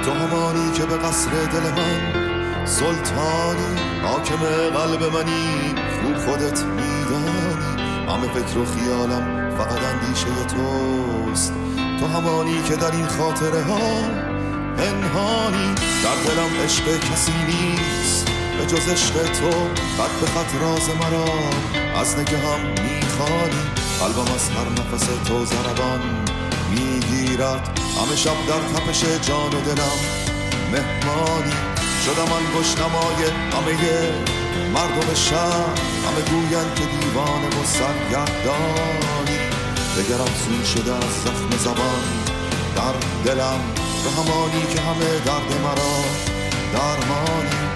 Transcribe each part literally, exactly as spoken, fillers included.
تو همانی که به قصر دل من سلطانی، حاکم قلب منی، خوب خودت میدانی. همه فکر و خیالم فقط اندیشه توست. تو همانی که در این خاطره ها پنهانی. در دلم عشق کسی نیست به جز عشق تو، خط به خط راز مرا از نگهم میخوانی. قلبم از هر نفس تو ضربان میگیرد، همه شب در تپش جان و دلم مهمانی. شدم من گشنمای همه مردم شهر، همه گوین که دیوانه و سرگردانی. دگر افزون شده از زخم زبان در دلم، به همانی که همه درد مرا درمانی.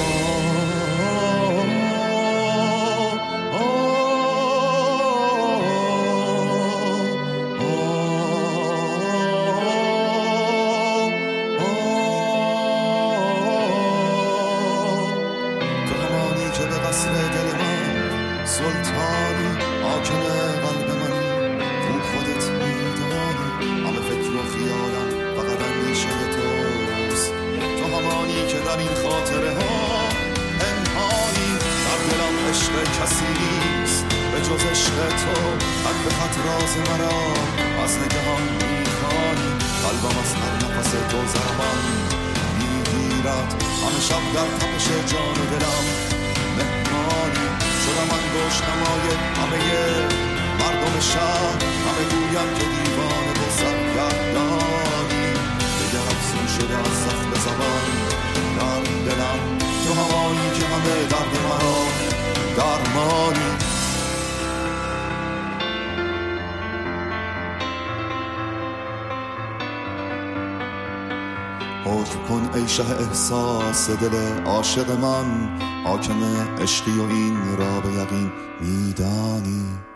سلطانی، حاکم قلب منی، خوب خودت میدانی. همه فکر و خیالم فقط اندیشه توست. تو همانی که در این خاطره ها پنهانی. در دلم عشق کسی نیست به جز عشق تو، خط به خط راز مرا از نگهان میخوانی. قلبم از هر نفس تو ضربان میگیرد، همه شب در تپش جان و دلم مهمانی. شدم من گشنمای همه مردم شهر، همه گویم که دیوانه و سرگردانی. دگر افزون شده از زخم زبان در دلم، تو همانی که همه درد مرا درمانی. حکم کن ای شه احساس دل عاشق من، حاکم عشقی و این را به یقین میدانی.